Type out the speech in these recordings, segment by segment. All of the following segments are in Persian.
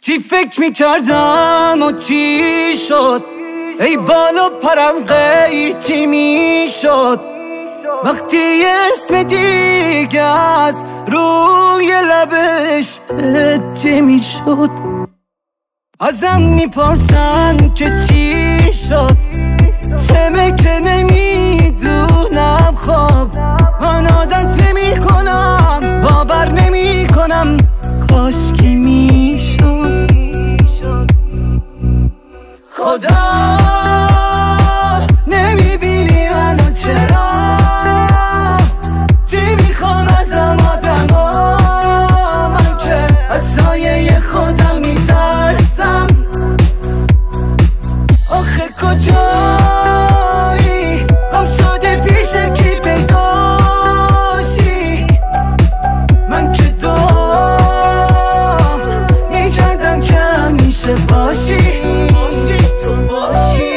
چی فکر میکردم و چی شد، ای بالا پرم قیچی میشد وقتی اسم دیگه از روی لبش هجی میشد. ازم میپرسن که چی شد، چمه که نمیدونم. خب من عادت نمیکنم، باور نمیکنم، کاش که میشد. خدا نمیبینی منو چرا؟ چی میخوام ازم آدما؟ من که از سایه خودم میترسم. آخه کجایی؟ گم شده پیش کی پیداشی؟ من که دعا میکردم که همیشه باشی، تو باشی.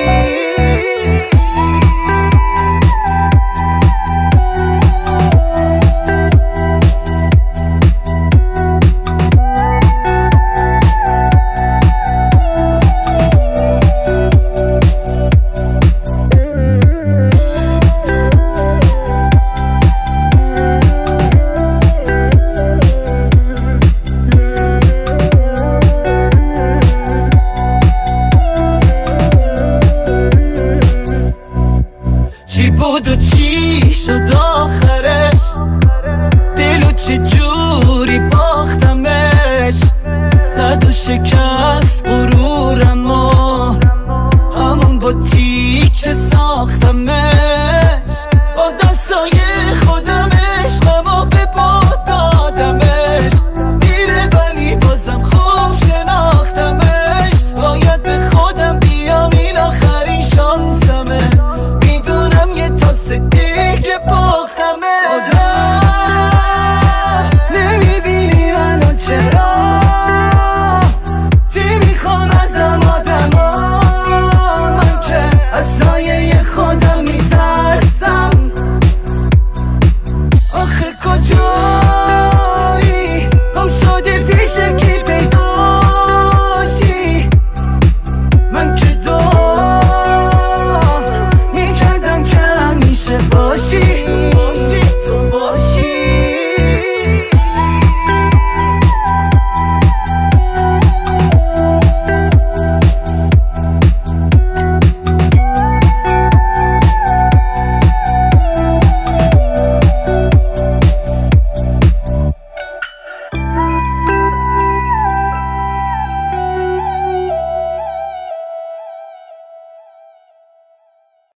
چی بود و چی شد آخرش؟ دلو چه جوری باختمش؟ زد و شکست